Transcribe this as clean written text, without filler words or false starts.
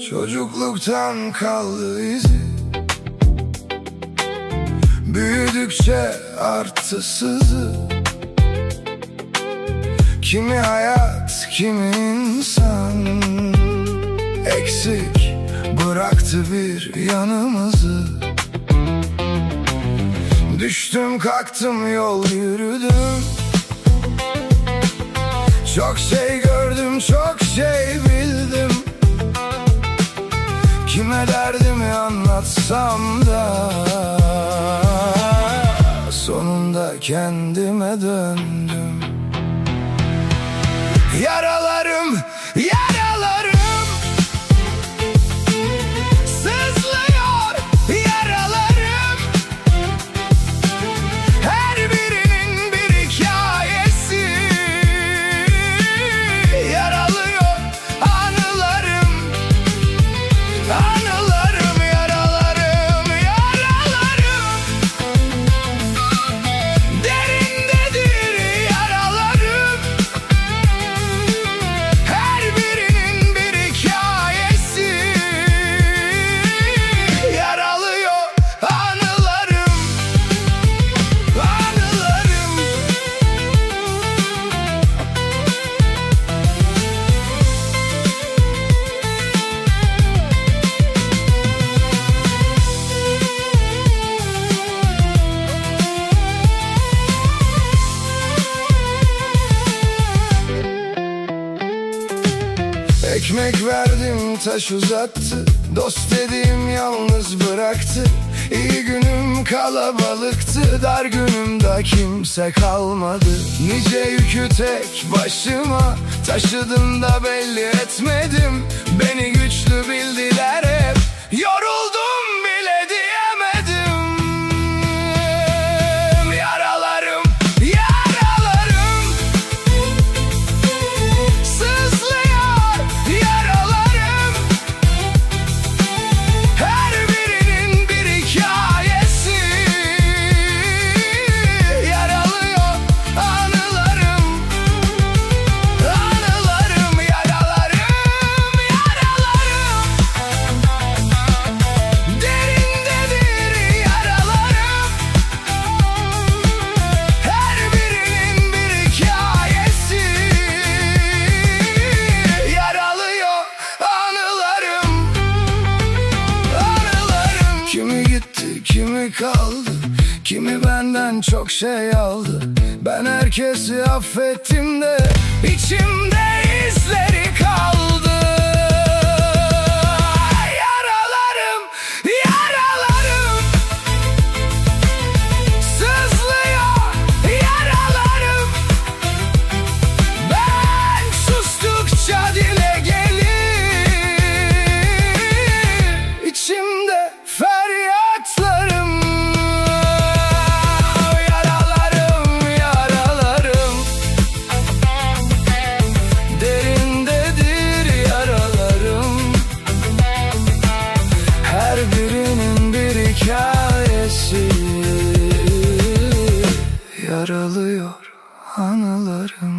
Çocukluktan kaldı izi, büyüdükçe arttı sızı. Kimi hayat, kimi insan eksik bıraktı bir yanımızı. Düştüm kalktım yol yürüdüm, çok şey gördüm, çok şey bildim. Kime derdimi anlatsam da sonunda kendime döndüm. Yaralarım, yaralarım sızlıyor, yaralarım. Her birinin bir hikayesi. Yaralıyor anılarım, anılarım, yaralarım, yaralarım. Derindedir yaralarım. Her birinin bir hikayesi. Yaralıyor anılarım, anılarım. Ekmek verdim taş uzattı, dost dediğim yalnız bıraktı. İyi günüm kalabalıktı, dar günümde kimse kalmadı. Nice yükü tek başıma taşıdım da belli etmedim. Beni güçlü bildiler hep, yoruldum bile diyemedim. Yaralarım, yaralarım sızlıyor, yaralarım. Her birinin bir hikayesi. Yaralıyor anılarım, anılarım, yaralarım, yaralarım. Derindedir yaralarım. Her birinin bir hikayesi. Yaralıyor anılarım, anılarım. Kimi gitti, kimi kaldı, kimi benden çok şey aldı. Ben herkesi affettim de içimde izleri kaldı. Yaralarım, yaralarım sızlıyor, yaralarım. Ben sustukça dile gelir içimde feryatlarım. Yaralarım, yaralarım. Derindedir yaralarım. Her birinin bir hikayesi. Yaralıyor anılarım.